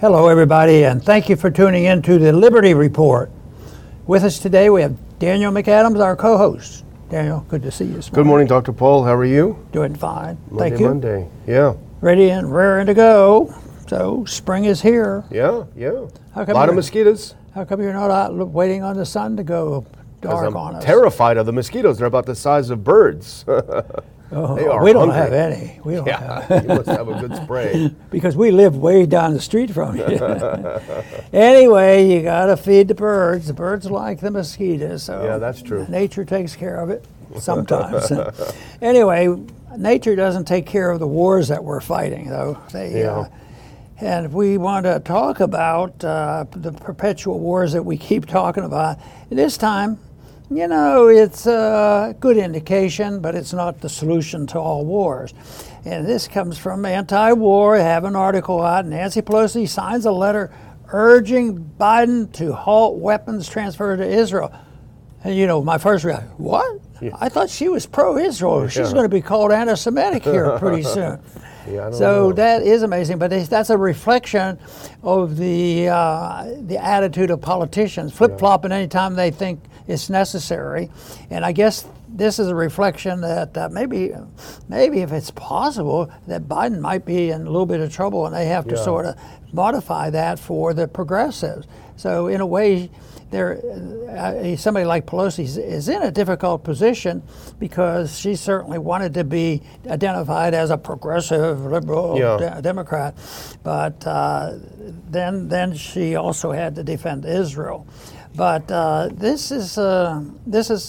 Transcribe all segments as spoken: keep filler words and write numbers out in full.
Hello, everybody, and thank you for tuning in to the Liberty Report. With us today, we have Daniel McAdams, our co-host. Daniel, good to see you this morning. Good morning, Doctor Paul. How are you? Doing fine. Monday, Thank you. Monday, yeah. Ready and raring to go. So, spring is here. Yeah, yeah. How come A lot of you're- mosquitoes. How come you're not out lo- waiting on the sun to go 'Cause dark I'm on us? terrified of the mosquitoes. They're about the size of birds. Oh, They are we don't hungry. have any. We don't have Yeah, you must have a good spray. because we live way down the street from you. Anyway, you got to feed the birds. The birds like the mosquitoes. So Yeah, that's true. Nature takes care of it sometimes. Anyway, nature doesn't take care of the wars that we're fighting, though. They, Yeah. uh, and we want to talk about uh, the perpetual wars that we keep talking about. This time, you know, it's a good indication, but it's not the solution to all wars. And this comes from Anti-War. I have an article out. Nancy Pelosi signs a letter urging Biden to halt weapons transfer to Israel. And, you know, my first reaction, what? Yeah. I thought she was pro-Israel. She's Yeah. going to be called anti-Semitic here pretty soon. Yeah, I don't So know. that is amazing, but it's, that's a reflection of the uh, the attitude of politicians, flip-flopping anytime they think it's necessary. And I guess this is a reflection that uh, maybe, maybe if it's possible, that Biden might be in a little bit of trouble, and they have to Yeah. sort of modify that for the progressives. So in a way, there, uh, somebody like Pelosi is- is in a difficult position because she certainly wanted to be identified as a progressive liberal Yeah. de- Democrat, but uh, then then she also had to defend Israel. But uh, this is uh, this is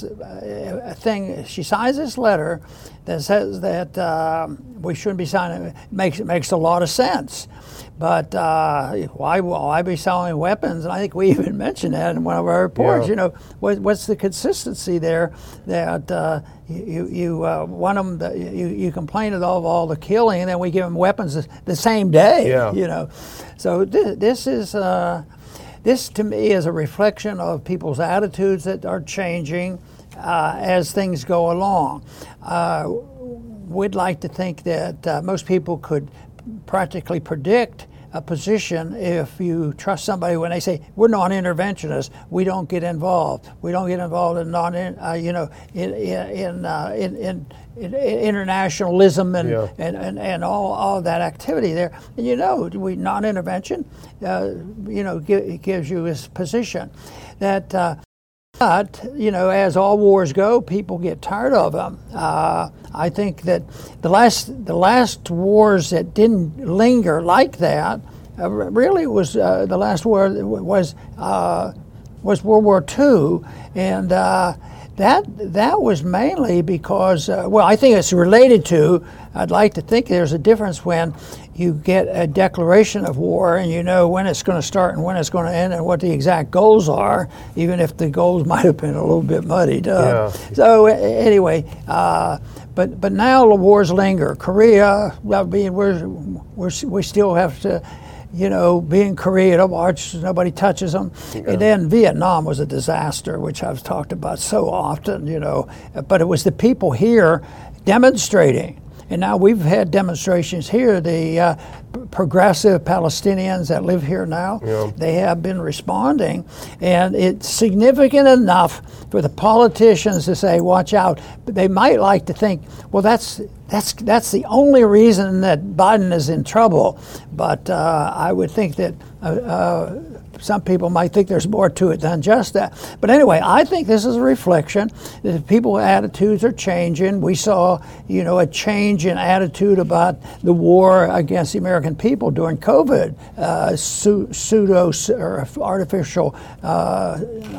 a thing. She signs this letter that says that um, we shouldn't be signing. It makes it makes a lot of sense. But uh, why why be selling weapons? And I think we even mentioned that in one of our reports. Yeah. You know, what, what's the consistency there? That uh, you you uh, want them, to, you you complain of all, all the killing, and then we give them weapons the, the same day. Yeah. You know, so th- this is. Uh, This, to me, is a reflection of people's attitudes that are changing uh, as things go along. Uh, we'd like to think that uh, most people could practically predict a position if you trust somebody when they say, we're non-interventionists, we don't get involved. We don't get involved in non, uh, you know, in in uh, in, in, in internationalism and, Yeah. and, and, and all, all that activity there. And you know, we non-intervention, uh, you know, gi- gives you this position that. Uh, But, you know, as all wars go, people get tired of them. Uh, I think that the last the last wars that didn't linger like that uh, really was uh, the last war was uh, was World War Two, and uh, that that was mainly because uh, well, I think it's related to. I'd like to think there's a difference when you get a declaration of war and you know when it's going to start and when it's going to end and what the exact goals are, even if the goals might have been a little bit muddied up. Yeah. So a- anyway, uh, but but now the wars linger. Korea, well, being we're, we're we still have to, you know, be in Korea to watch nobody touches them. Yeah. And then Vietnam was a disaster, which I've talked about so often, you know. But it was the people here demonstrating. And now we've had demonstrations here. The uh, p- progressive Palestinians that live here now, Yeah. they have been responding. And it's significant enough for the politicians to say, watch out. But they might like to think, well, that's that's that's the only reason that Biden is in trouble. But uh, I would think that uh, uh, some people might think there's more to it than just that. But anyway, I think this is a reflection that people's attitudes are changing. We saw, you know, a change in attitude about the war against the American people during COVID, uh, su- pseudo or artificial, uh,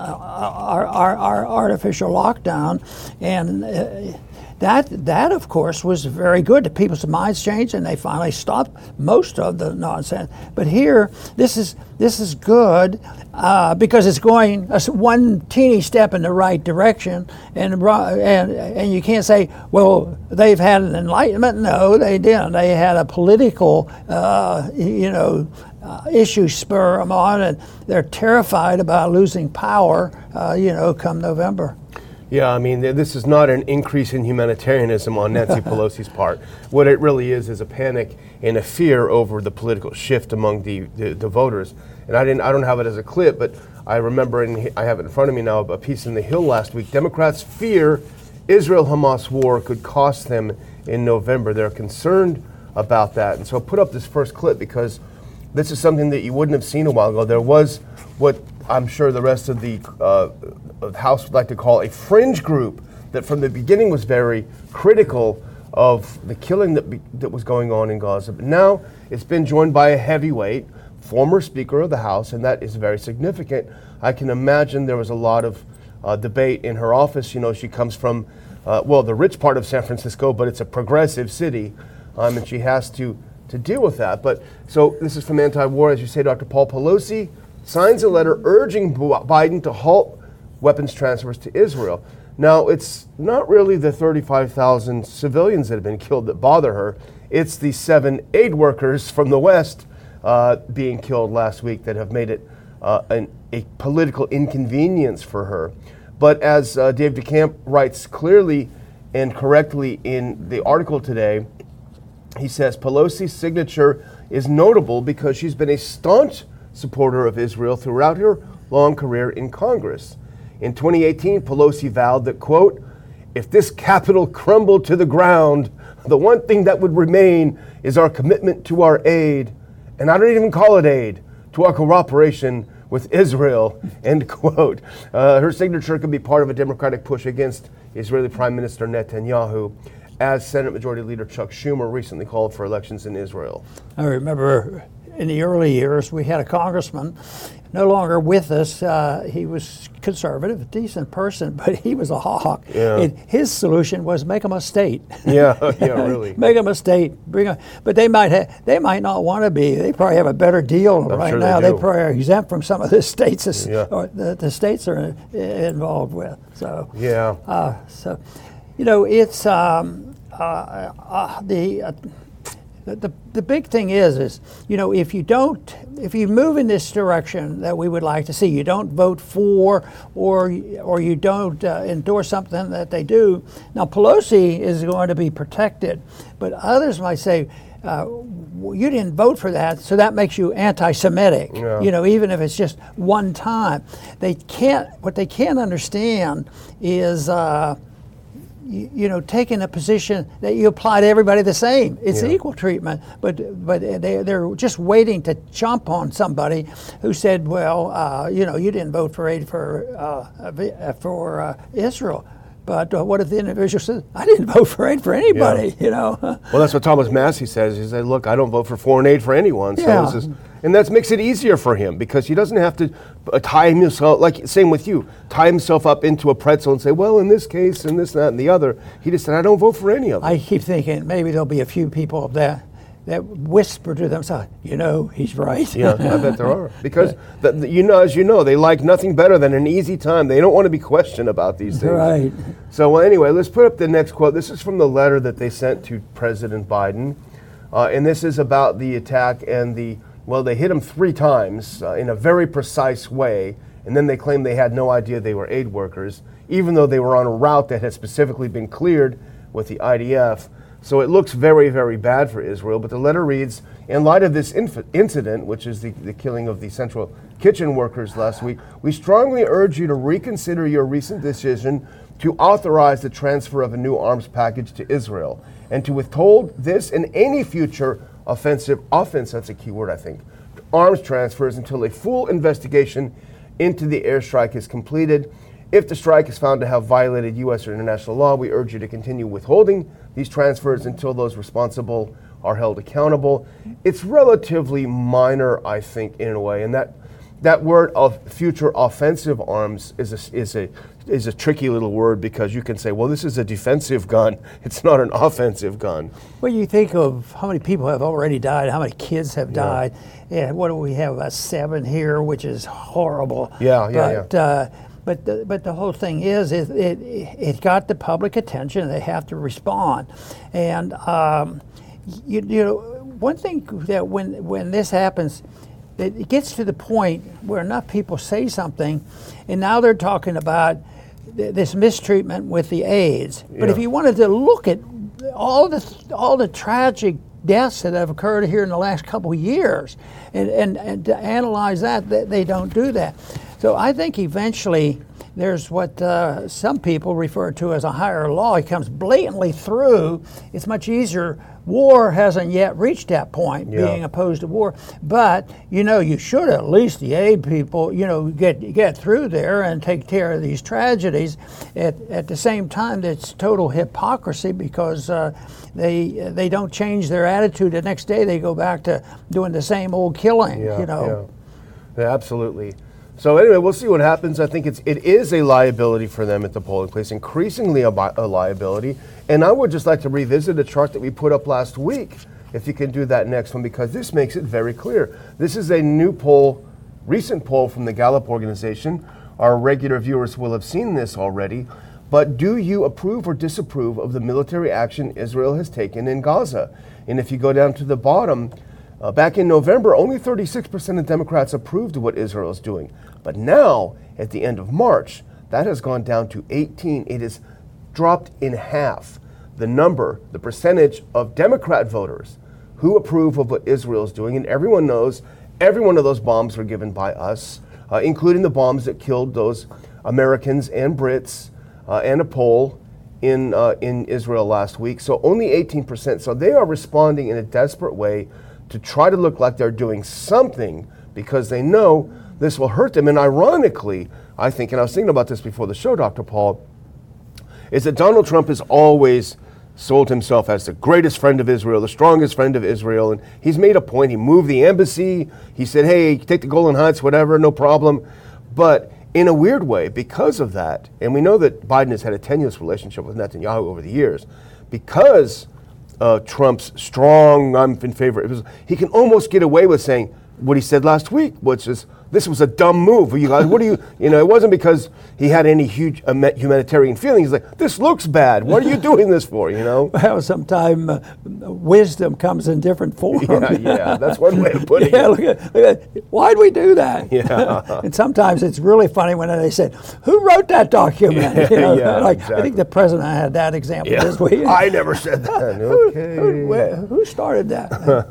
our, our, our artificial lockdown, and. Uh, That, that of course, was very good. The people's minds changed, and they finally stopped most of the nonsense. But here, this is this is good uh, because it's going a s one teeny step in the right direction, and and and you can't say, well, they've had an enlightenment. No, they didn't. They had a political, uh, you know. Uh, issues spur them on, and they're terrified about losing power, uh, you know, come November. Yeah, I mean, th- this is not an increase in humanitarianism on Nancy Pelosi's part. What it really is is a panic and a fear over the political shift among the, the, the voters. And I didn't, I don't have it as a clip, but I remember, and I have it in front of me now, a piece in The Hill last week. Democrats fear Israel-Hamas war could cost them in November. They're concerned about that. And so I put up this first clip because this is something that you wouldn't have seen a while ago. There was what I'm sure the rest of the uh, of the House would like to call a fringe group that from the beginning was very critical of the killing that be, that was going on in Gaza. But now it's been joined by a heavyweight, former Speaker of the House, and that is very significant. I can imagine there was a lot of uh, debate in her office. You know, she comes from, uh, well, the rich part of San Francisco, but it's a progressive city, um, and she has to, to deal with that. But so this is from Anti-War, as you say, Doctor Paul Pelosi signs a letter urging Biden to halt weapons transfers to Israel. Now, it's not really the thirty-five thousand civilians that have been killed that bother her. It's the seven aid workers from the West uh, being killed last week that have made it uh, an, a political inconvenience for her. But as uh, Dave DeCamp writes clearly and correctly in the article today, he says Pelosi's signature is notable because she's been a staunch supporter of Israel throughout her long career in Congress. In twenty eighteen, Pelosi vowed that, quote, if this Capitol crumbled to the ground, the one thing that would remain is our commitment to our aid, and I don't even call it aid, to our cooperation with Israel, end quote. Uh, her signature could be part of a Democratic push against Israeli Prime Minister Netanyahu, as Senate Majority Leader Chuck Schumer recently called for elections in Israel. I remember in the early years, we had a congressman, no longer with us. Uh, he was conservative, a decent person, but he was a hawk. Yeah. And his solution was make them a state. Yeah, yeah, really. Make them a state. Bring 'em, but they might ha- they might not want to be. They probably have a better deal I'm right sure now. they They, do. probably are exempt from some of the states as- Yeah. or the, the states are uh, involved with. So Yeah. uh, so, you know, it's um, uh, uh, the. Uh, The, the, the big thing is, is, you know, if you don't, if you move in this direction that we would like to see, you don't vote for or or you don't uh, endorse something that they do. Now, Pelosi is going to be protected, but others might say, uh, you didn't vote for that, so that makes you anti-Semitic. Yeah. You know, even if it's just one time. They can't, what they can't understand is, uh, You, you know, taking a position that you apply to everybody the same. It's Yeah. equal treatment, but but they they're just waiting to jump on somebody who said, well, uh, you know, you didn't vote for aid for uh, for uh, Israel. But uh, what if the individual says, I didn't vote for aid for anybody, Yeah. you know? Well, that's what Thomas Massey says. He said, look, I don't vote for foreign aid for anyone. So Yeah. this is, and that makes it easier for him because he doesn't have to uh, tie himself, like same with you, tie himself up into a pretzel and say, well, in this case, and this, that, and the other. He just said, I don't vote for any of them. I keep thinking maybe there'll be a few people that that whisper to themselves, you know, he's right. Yeah, I bet there are. Because, the, the, you know, as you know, they like nothing better than an easy time. They don't want to be questioned about these things. Right. So, well, anyway, let's put up the next quote. This is from the letter that they sent to President Biden. Uh, and this is about the attack and the, well, they hit him three times uh, in a very precise way. And then they claimed they had no idea they were aid workers, even though they were on a route that had specifically been cleared with the I D F. So it looks very, very bad for Israel. But the letter reads, in light of this inf- incident, which is the, the killing of the Central Kitchen workers last week, we strongly urge you to reconsider your recent decision to authorize the transfer of a new arms package to Israel and to withhold this and any future offensive, offense, that's a key word, I think, arms transfers until a full investigation into the airstrike is completed. If the strike is found to have violated U S or international law, we urge you to continue withholding these transfers until those responsible are held accountable. It's relatively minor, I think, in a way, and that that word of future offensive arms is a, is a is a tricky little word because you can say, well, this is a defensive gun. It's not an offensive gun. Well, you think of how many people have already died, how many kids have Yeah. died. Yeah, what do we have? About seven here, which is horrible. Yeah, yeah, but, yeah. Uh, but the, but the whole thing is, it, it it got the public attention. They have to respond, and um, you, you know, one thing that when when this happens, it gets to the point where enough people say something, and now they're talking about th- this mistreatment with the AIDS. But Yeah. if you wanted to look at all the all the tragic deaths that have occurred here in the last couple of years, and, and, and to analyze that, they, they don't do that. So I think eventually there's what uh, some people refer to as a higher law. It comes blatantly through. It's much easier. War hasn't yet reached that point, Yeah. being opposed to war. But, you know, you should at least, the aid people, you know, get get through there and take care of these tragedies. At, at the same time, it's total hypocrisy because uh, they they don't change their attitude. The next day they go back to doing the same old killing, Yeah, you know. yeah. Yeah, absolutely. So anyway, we'll see what happens. I think it's it is a liability for them at the polling place, increasingly a, bi- a liability. And I would just like to revisit a chart that we put up last week, if you can do that next one, because this makes it very clear. This is a new poll, recent poll from the Gallup organization. Our regular viewers will have seen this already. But do you approve or disapprove of the military action Israel has taken in Gaza? And if you go down to the bottom, Uh, back in November, only thirty-six percent of Democrats approved of what Israel is doing. But now, at the end of March, that has gone down to eighteen. It has dropped in half. The number, the percentage of Democrat voters who approve of what Israel is doing, and everyone knows every one of those bombs were given by us, uh, including the bombs that killed those Americans and Brits uh, and a Pole in, uh, in Israel last week. So only eighteen percent. So they are responding in a desperate way to try to look like they're doing something because they know this will hurt them. And ironically, I think, and I was thinking about this before the show, Doctor Paul, is that Donald Trump has always sold himself as the greatest friend of Israel, the strongest friend of Israel. And he's made a point. He moved the embassy. He said, hey, take the Golan Heights, whatever, no problem. But in a weird way, because of that, and we know that Biden has had a tenuous relationship with Netanyahu over the years, because Uh, Trump's strong, I'm in favor. It was, he can almost get away with saying what he said last week, which is, this was a dumb move. You guys, what do you, you know, it wasn't because he had any huge uh, humanitarian feelings. He's like, this looks bad. What are you doing this for, you know? Well, sometimes uh, wisdom comes in different forms. Yeah, yeah, that's one way of putting yeah, it. Look at, look at, why'd we do that? Yeah. And sometimes it's really funny when they said, who wrote that document? You know, Yeah, like, exactly. I think the president had that example Yeah. this week. I never said that. Okay. Who, who, where- who started that?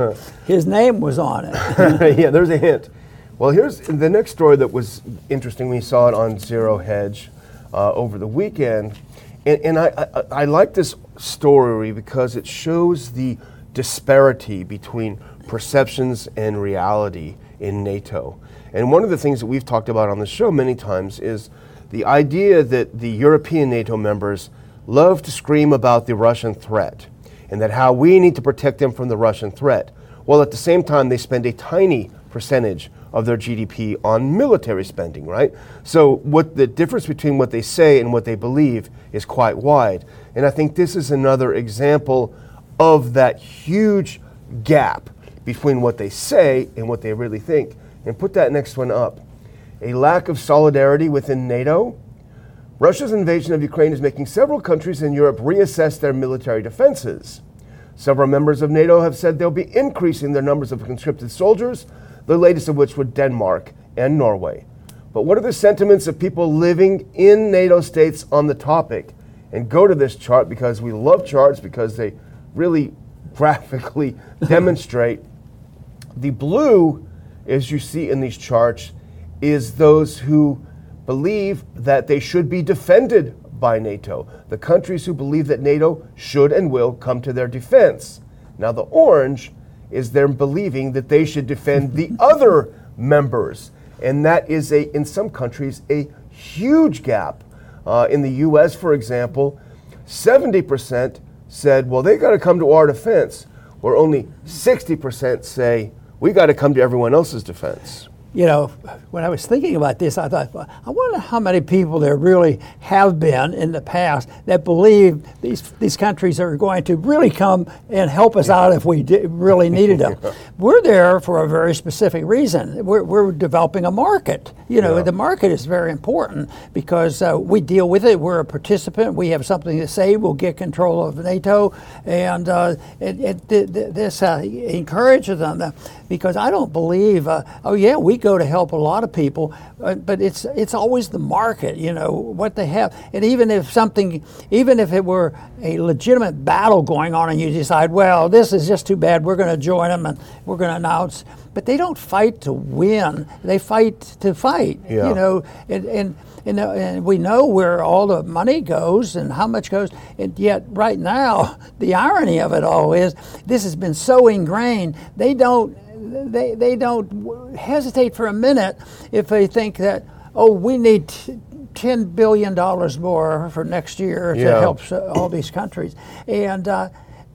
His name was on it. Yeah, there's a hint. Well, here's the next story that was interesting. We saw it on Zero Hedge uh, over the weekend. And, and I, I, I like this story because it shows the disparity between perceptions and reality in NATO. And one of the things that we've talked about on the show many times is the idea that the European NATO members love to scream about the Russian threat and that how we need to protect them from the Russian threat. Well, at the same time, they spend a tiny percentage of their G D P on military spending, right? So what the difference between what they say and what they believe is quite wide. And I think this is another example of that huge gap between what they say and what they really think. And put that next one up. A lack of solidarity within NATO. Russia's invasion of Ukraine is making several countries in Europe reassess their military defenses. Several members of NATO have said they'll be increasing their numbers of conscripted soldiers, the latest of which were Denmark and Norway. But what are the sentiments of people living in NATO states on the topic? And go to this chart because we love charts because they really graphically demonstrate. The blue, as you see in these charts, is those who believe that they should be defended by NATO, the countries who believe that NATO should and will come to their defense. Now the orange is them believing that they should defend the other members. And that is, a in some countries, a huge gap. Uh, in the U S, for example, seventy percent said, well, they got to come to our defense, where only sixty percent say, we got to come to everyone else's defense. You know, when I was thinking about this, I thought, well, I wonder how many people there really have been in the past that believe these these countries are going to really come and help us out if we di- really needed them. We're there for a very specific reason. We're, we're developing a market. You know, Yeah. the market is very important because uh, we deal with it. We're a participant. We have something to say. We'll get control of NATO, and uh, it, it, th- th- this uh, encourages them. because I don't believe. Uh, oh yeah, we go to help a lot of people, uh, but it's it's always the market, you know, what they have. And even if something, even if it were a legitimate battle going on, and you decide, well, this is just too bad, we're going to join them and we're going to announce. But they don't fight to win; they fight to fight. Yeah. You know, and and. And, uh, and we know where all the money goes and how much goes. And yet, right now, the irony of it all is this has been so ingrained. They don't, they they don't hesitate for a minute if they think that, oh, we need ten billion dollars more for next year to Yeah. help all these countries. And uh,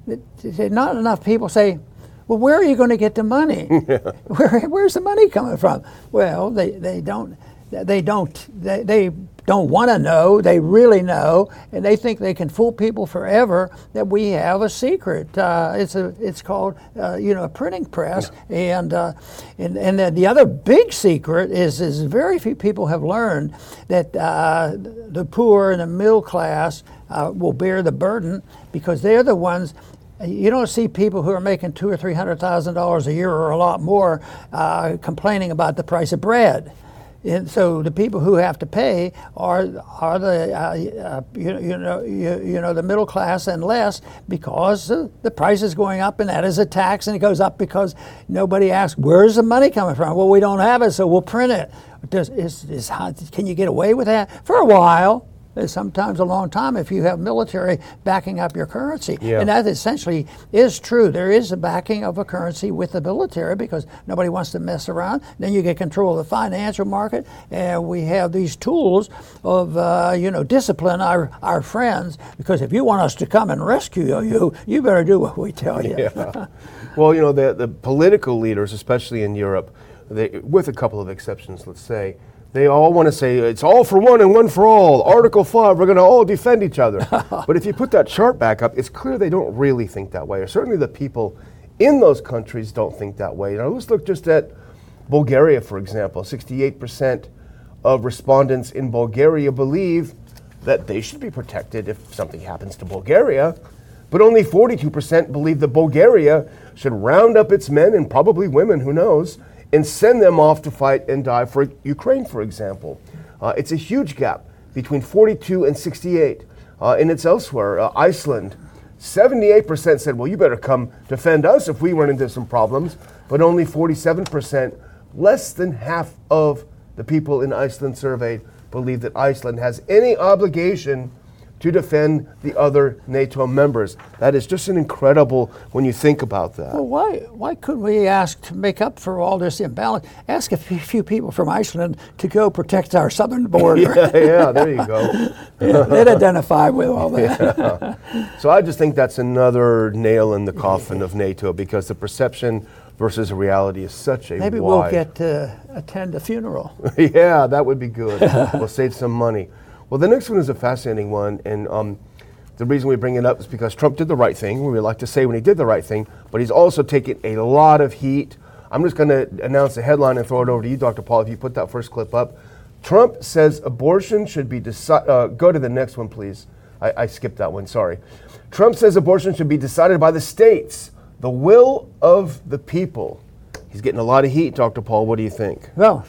not enough people say, well, where are you going to get the money? Where, where's the money coming from? Well, they, they don't. They don't. They, they don't want to know. They really know, and they think they can fool people forever that we have a secret. Uh, it's a. It's called, uh, you know, a printing press, yeah. and uh, and and then the other big secret is is very few people have learned that uh, the poor and the middle class uh, will bear the burden because they're the ones. You don't see people who are making two or three hundred thousand dollars a year or a lot more uh, complaining about the price of bread. And so the people who have to pay are are the uh, uh, you, you know you, you know the middle class and less because uh, the price is going up and that is a tax, and it goes up because nobody asks where's the money coming from. Well, we don't have it, so we'll print it. Does is, is how, can you get away with that for a while? Sometimes a long time if you have military backing up your currency. Yeah. And that essentially is true. There is a backing of a currency with the military because nobody wants to mess around. Then you get control of the financial market, and we have these tools of, uh, you know, discipline our, our friends, because if you want us to come and rescue you, you better do what we tell you. Yeah. Well, you know, the, the political leaders, especially in Europe, they, with a couple of exceptions, let's say, they all want to say, it's all for one and one for all. Article five, we're going to all defend each other. But if you put that chart back up, it's clear they don't really think that way. Or certainly the people in those countries don't think that way. Now let's look just at Bulgaria, for example. sixty-eight percent of respondents in Bulgaria believe that they should be protected if something happens to Bulgaria. But only forty-two percent believe that Bulgaria should round up its men, and probably women, who knows, and send them off to fight and die for Ukraine, for example. Uh, it's a huge gap between forty-two and sixty-eight. Uh, and it's elsewhere. Uh, Iceland, seventy-eight percent said, well, you better come defend us if we run into some problems. But only forty-seven percent, less than half of the people in Iceland surveyed, believe that Iceland has any obligation to defend the other NATO members. That is just an incredible when you think about that. Well, why why couldn't we ask to make up for all this imbalance? Ask a few, few people from Iceland to go protect our southern border. yeah, yeah, there you go. Yeah, they'd identify with all that. Yeah. So I just think that's another nail in the coffin of NATO, because the perception versus reality is such a Maybe wide. we'll get to attend a funeral. Yeah, that would be good. We'll save some money. Well, the next one is a fascinating one, and um, the reason we bring it up is because Trump did the right thing. We like to say when he did the right thing, but he's also taken a lot of heat. I'm just going to announce the headline and throw it over to you, Doctor Paul, if you put that first clip up. Trump says abortion should be decided. Uh, go to the next one, please. I, I skipped that one, sorry. Trump says abortion should be decided by the states, the will of the people. He's getting a lot of heat, Doctor Paul. What do you think? Well,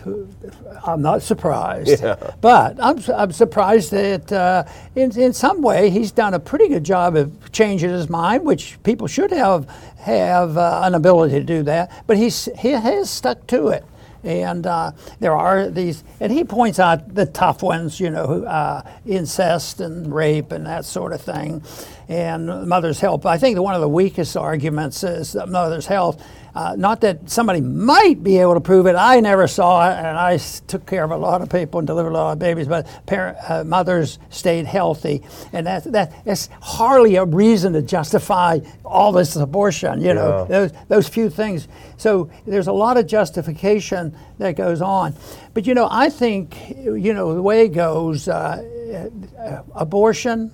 I'm not surprised. Yeah. But I'm, I'm surprised that uh, in, in some way he's done a pretty good job of changing his mind, which people should have have uh, an ability to do that. But he's, he has stuck to it. And uh, there are these, and he points out the tough ones, you know, uh, incest and rape and that sort of thing, and mother's health. I think one of the weakest arguments is that mother's health. Uh, not that somebody might be able to prove it. I never saw it, and I s- took care of a lot of people and delivered a lot of babies, but parent, uh, mothers stayed healthy. And that, that is hardly a reason to justify all this abortion, you know, Yeah. those, those few things. So there's a lot of justification that goes on. But, you know, I think, you know, the way it goes, uh, abortion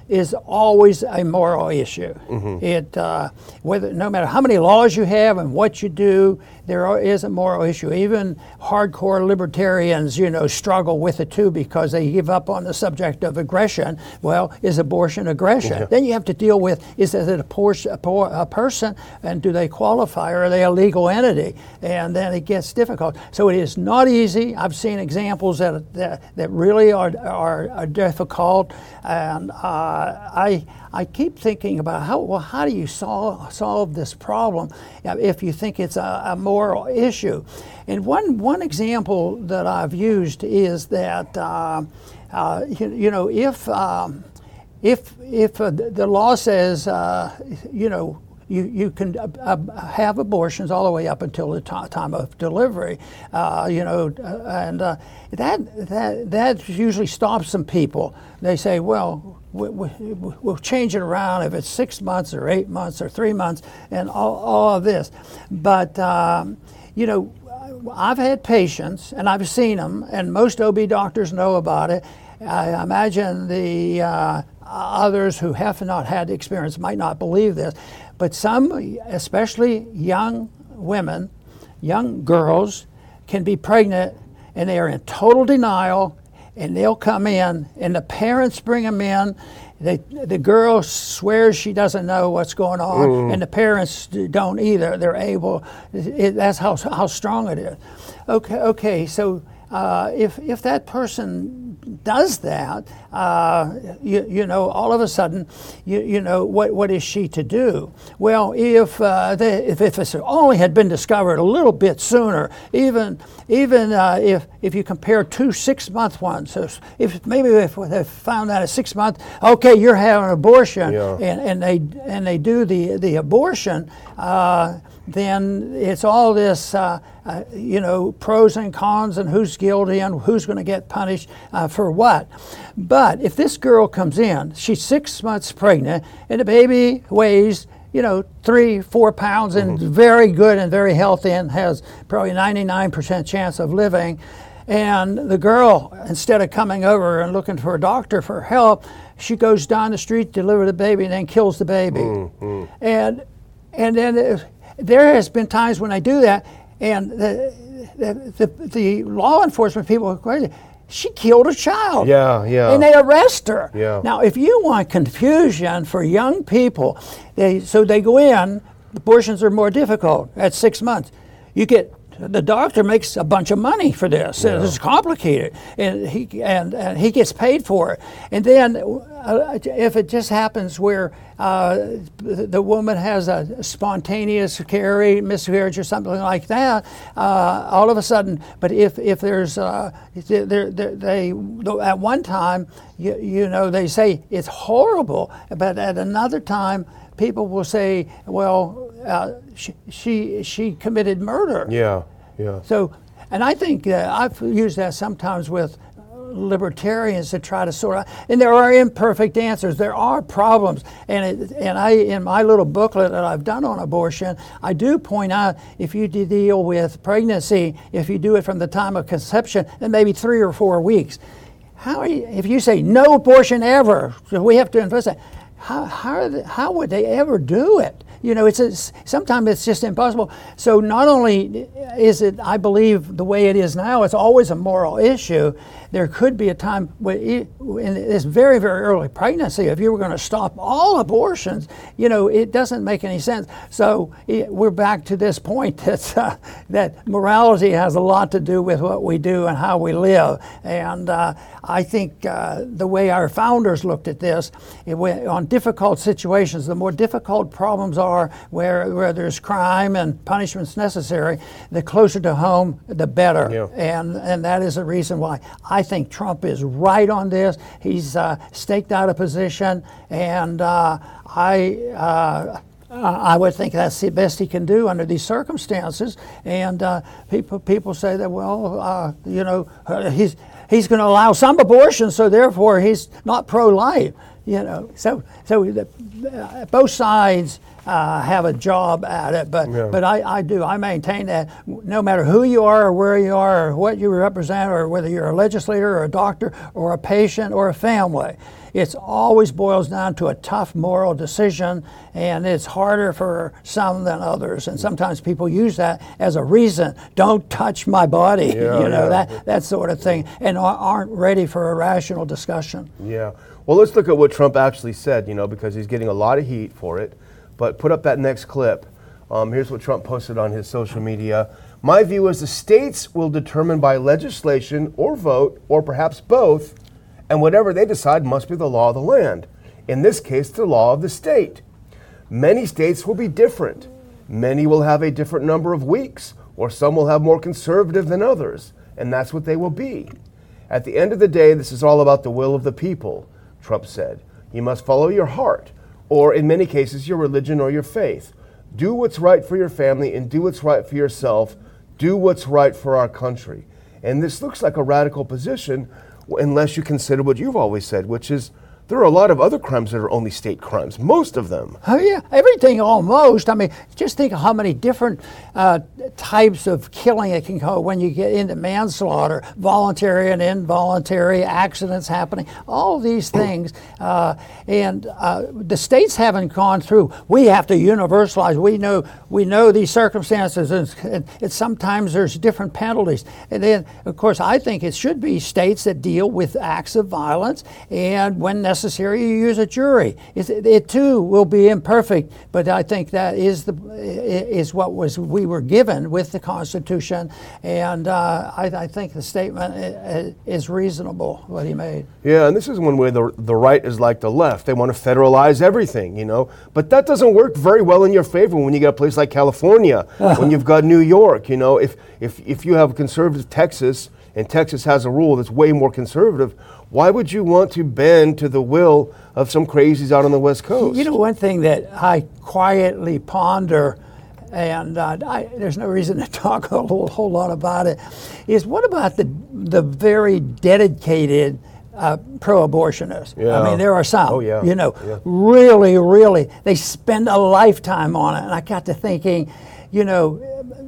is always a moral issue. Mm-hmm. It uh, whether no matter how many laws you have and what you do, there are, is a moral issue. Even hardcore libertarians, you know, struggle with it too because they give up on the subject of aggression. Well, is abortion aggression? Yeah. Then you have to deal with, is it a, por- a, por- a person, and do they qualify, or are they a legal entity? And then it gets difficult. So it is not easy. I've seen examples that that, that really are, are, are difficult, and uh, I I keep thinking about how well how do you solve solve this problem if you think it's a, a moral issue. And one one example that I've used is that uh, uh, you, you know if um, if if uh, the law says uh, you know. You you can uh, uh, have abortions all the way up until the t- time of delivery, uh, you know, uh, and uh, that that that usually stops some people. They say, well, we, we, we'll change it around if it's six months or eight months or three months, and all, all of this. But um, you know, I've had patients, and I've seen them, and most O B doctors know about it. I imagine the uh, others who have not had the experience might not believe this. But some, especially young women, young girls, can be pregnant and they are in total denial, and they'll come in and the parents bring them in. They, the girl swears she doesn't know what's going on, mm. and the parents don't either. They're able, it, that's how how strong it is. Okay, okay, so uh, if if that person does that, uh, you, you know, all of a sudden, you, you know, what what is she to do? Well, if uh, they, if if it only had been discovered a little bit sooner, even even uh, if if you compare two six month ones, so if maybe if they found out at six months, okay, you're having an abortion, yeah. and and they and they do the the abortion, uh, then it's all this. Uh, Uh, you know, pros and cons, and who's guilty and who's going to get punished uh, for what. But if this girl comes in, she's six months pregnant, and the baby weighs, you know, three, four pounds, and mm-hmm. very good and very healthy, and has probably ninety-nine percent chance of living. And the girl, instead of coming over and looking for a doctor for help, she goes down the street, delivers the baby, and then kills the baby. Mm-hmm. And and then uh, there has been times when I do that. And the, the the the law enforcement people are crazy. She killed a child. Yeah, yeah. And they arrest her. Yeah. Now, if you want confusion for young people, they so they go in. Abortions are more difficult at six months. You get the doctor makes a bunch of money for this. Yeah. It's complicated, and he and, and he gets paid for it. And then, uh, if it just happens where uh, the woman has a spontaneous carry, miscarriage, or something like that, uh, all of a sudden. But if if there's uh, there they at one time, you, you know, they say it's horrible, but at another time, people will say, well, uh, she, she she committed murder. Yeah, yeah. So, and I think uh, I've used that sometimes with libertarians to try to sort out. And there are imperfect answers. There are problems. And it, and I, in my little booklet that I've done on abortion, I do point out if you deal with pregnancy, if you do it from the time of conception, then maybe three or four weeks. How are you, if you say no abortion ever, so we have to investigate. How how, are they, how would they ever do it? You know, it's a, sometimes it's just impossible. So not only is it, I believe, the way it is now, it's always a moral issue. There could be a time when it, in this very, very early pregnancy, if you were going to stop all abortions, you know, it doesn't make any sense. So it, we're back to this point that uh, that morality has a lot to do with what we do and how we live. And uh, I think uh, the way our founders looked at this, it went on difficult situations, the more difficult problems are where, where there's crime and punishments necessary, the closer to home, the better. Yeah. And and that is the reason why I think Trump is right on this. He's uh, staked out a position, and uh, I uh, I would think that's the best he can do under these circumstances. And uh, people people say that, well, uh, you know, uh, he's he's going to allow some abortions, so therefore he's not pro-life. You know, so so the, uh, both sides uh, have a job at it. But Yeah. but I, I do. I maintain that no matter who you are or where you are or what you represent or whether you're a legislator or a doctor or a patient or a family, it always boils down to a tough moral decision, and it's harder for some than others. And sometimes people use that as a reason. Don't touch my body, Yeah, you know, yeah. that, that sort of thing, and aren't ready for a rational discussion. Yeah. Well, let's look at what Trump actually said, you know, because he's getting a lot of heat for it. But put up that next clip. Um, here's what Trump posted on his social media. My view is the states will determine by legislation or vote, or perhaps both, and whatever they decide must be the law of the land. In this case, the law of the state. Many states will be different. Many will have a different number of weeks, or some will have more conservative than others, and that's what they will be. At the end of the day, this is all about the will of the people, Trump said. You must follow your heart, or in many cases, your religion or your faith. Do what's right for your family and do what's right for yourself. Do what's right for our country. And this looks like a radical position unless you consider what you've always said, which is there are a lot of other crimes that are only state crimes, most of them. Oh yeah, everything almost. I mean, just think of how many different uh, types of killing it can go when you get into manslaughter, voluntary and involuntary, accidents happening, all these things. Uh, and uh, the states haven't gone through. We have to universalize. We know we know these circumstances, and, and, and sometimes there's different penalties. And then, of course, I think it should be states that deal with acts of violence, and when necessary, necessary, you use a jury. It, it too will be imperfect, but I think that is the is what was we were given with the Constitution, and uh, I, I think the statement is reasonable what he made. Yeah, and this is one way the the right is like the left. They want to federalize everything, you know, but that doesn't work very well in your favor when you get a place like California, when you've got New York. You know, if if if you have conservative Texas and Texas has a rule that's way more conservative, why would you want to bend to the will of some crazies out on the West Coast? You know, one thing that I quietly ponder, and uh, I, there's no reason to talk a whole, whole lot about it, is what about the the very dedicated uh, pro-abortionists? Yeah. I mean, there are some, Oh, yeah. you know, Yeah. really, really, they spend a lifetime on it. And I got to thinking, you know,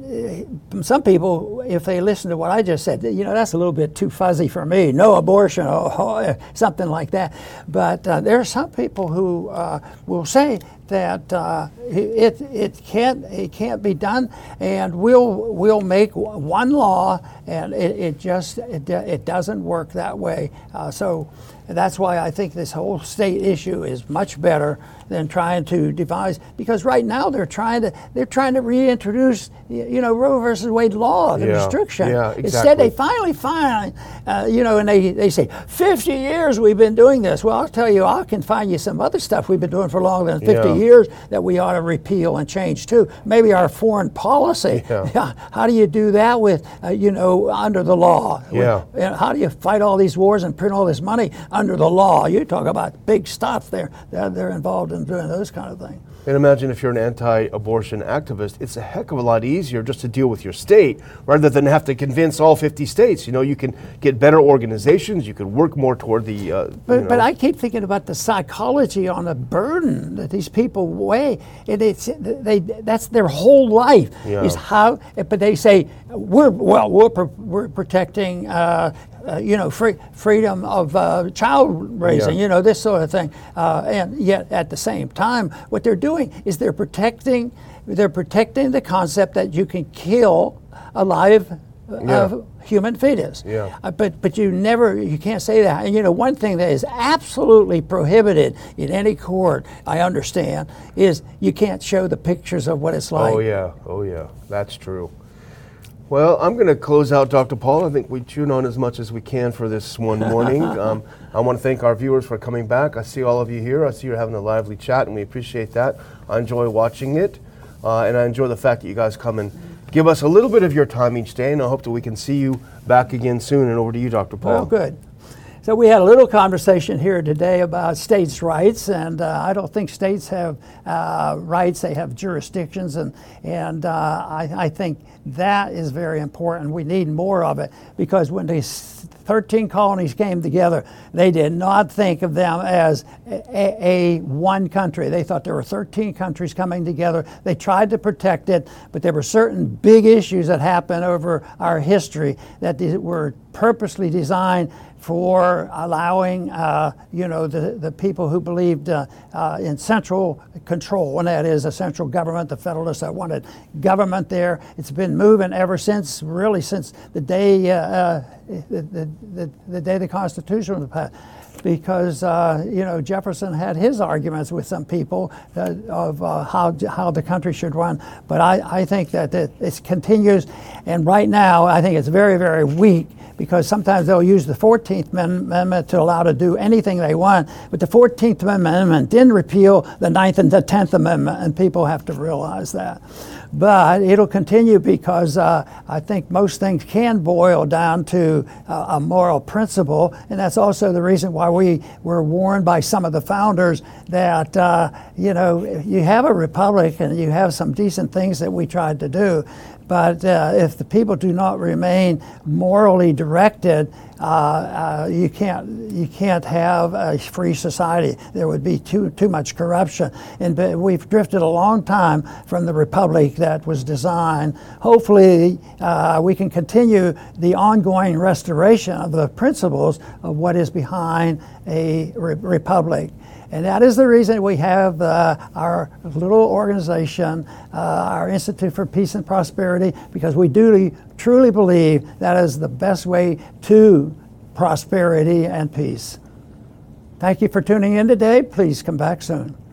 some people, if they listen to what I just said, you know, that's a little bit too fuzzy for me. No abortion, or, or something like that. But uh, there are some people who uh, will say that uh, it it can't it can't be done, and we'll we'll make one law, and it, it just it, it doesn't work that way. Uh, so that's why I think this whole state issue is much better than trying to devise, because right now they're trying to they're trying to reintroduce you know Roe versus Wade law, the Yeah, restriction. yeah, exactly. Instead, they finally find uh, you know, and they they say fifty years we've been doing this. Well, I'll tell you, I can find you some other stuff we've been doing for longer than fifty Yeah. years that we ought to repeal and change too. Maybe our foreign policy. Yeah. How do you do that with uh, you know under the law? Yeah. With, uh, how do you fight all these wars and print all this money under the law? You talk about big stuff. They're they're, they're involved in doing those kind of things. And imagine if you're an anti-abortion activist, it's a heck of a lot easier just to deal with your state rather than have to convince all fifty states. You know, you can get better organizations, you can work more toward the, uh, But, you know. but I keep thinking about the psychology on the burden that these people weigh. And it's, they, that's their whole life Yeah. is how, but they say, we're, well, we're, pro- we're protecting, uh, uh, you know, free, freedom of uh, child raising, Yeah. you know, this sort of thing. Uh, and yet at the same time, what they're doing is they're protecting, they're protecting the concept that you can kill a live uh, Yeah. human fetus. Yeah. Uh, but but you never, you can't say that. And you know, one thing that is absolutely prohibited in any court, I understand, is you can't show the pictures of what it's like. Oh yeah, oh yeah, that's true. Well, I'm going to close out, Doctor Paul. I think we chewed on as much as we can for this one morning. um, I want to thank our viewers for coming back. I see all of you here. I see you're having a lively chat, and we appreciate that. I enjoy watching it, uh, and I enjoy the fact that you guys come and give us a little bit of your time each day, and I hope that we can see you back again soon. And over to you, Doctor Paul. Well, good. So we had a little conversation here today about states' rights, and uh, I don't think states have uh, rights; they have jurisdictions, and and uh, I, I think that is very important. We need more of it, because when these thirteen colonies came together, they did not think of them as a, a one country. They thought there were thirteen countries coming together. They tried to protect it, but there were certain big issues that happened over our history that were purposely designed for allowing, uh, you know, the, the people who believed uh, uh, in central control, and that is a central government, the Federalists that wanted government there. It's been moving ever since, really since the day, uh, uh, the, the, the, the day the Constitution was passed. Because uh, you know, Jefferson had his arguments with some people uh, of uh, how how the country should run, but I, I think that it, it continues, and right now I think it's very, very weak, because sometimes they'll use the fourteenth Amendment to allow to do anything they want, but the fourteenth Amendment didn't repeal the ninth and the tenth Amendment, and people have to realize that. But it'll continue, because uh, I think most things can boil down to uh, a moral principle, and that's also the reason why we were warned by some of the founders that, uh, you know, you have a republic and you have some decent things that we tried to do, but uh, if the people do not remain morally directed, uh, uh, you can't you can't have a free society. There would be too too much corruption, and we've drifted a long time from the republic that was designed. Hopefully, uh, we can continue the ongoing restoration of the principles of what is behind a re- republic. And that is the reason we have uh, our little organization, uh, our Institute for Peace and Prosperity, because we do truly believe that is the best way to prosperity and peace. Thank you for tuning in today. Please come back soon.